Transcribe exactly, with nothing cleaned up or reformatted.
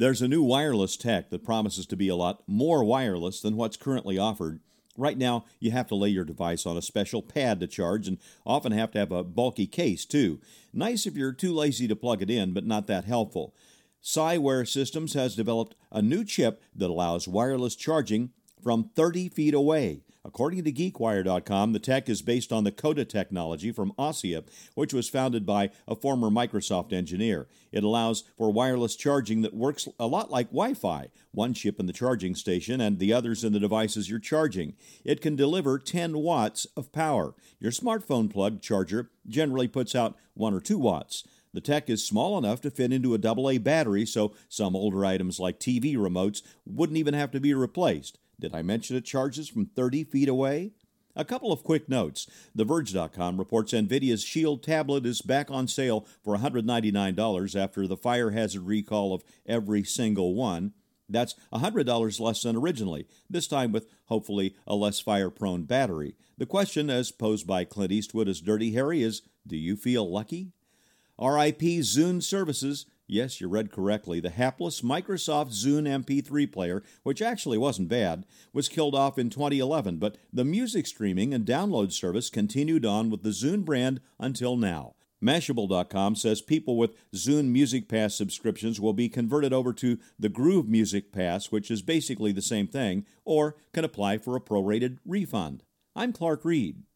There's a new wireless tech that promises to be a lot more wireless than what's currently offered. Right now, you have to lay your device on a special pad to charge and often have to have a bulky case, too. Nice if you're too lazy to plug it in, but not that helpful. Scyware Systems has developed a new chip that allows wireless charging from thirty feet away. According to GeekWire dot com, the tech is based on the CODA technology from ASSIA, which was founded by a former Microsoft engineer. It allows for wireless charging that works a lot like Wi-Fi, one chip in the charging station and the others in the devices you're charging. It can deliver ten watts of power. Your smartphone plug charger generally puts out one or two watts. The tech is small enough to fit into a double A battery, so some older items like T V remotes wouldn't even have to be replaced. Did I mention it charges from thirty feet away? A couple of quick notes. The Verge dot com reports NVIDIA's Shield tablet is back on sale for one hundred ninety-nine dollars after the fire hazard recall of every single one. That's one hundred dollars less than originally, this time with hopefully a less fire-prone battery. The question, as posed by Clint Eastwood as Dirty Harry, is, do you feel lucky? R I P Zune Services. Yes, you read correctly. The hapless Microsoft Zune M P three player, which actually wasn't bad, was killed off in twenty eleven, but the music streaming and download service continued on with the Zune brand until now. Mashable dot com says people with Zune Music Pass subscriptions will be converted over to the Groove Music Pass, which is basically the same thing, or can apply for a prorated refund. I'm Clark Reed.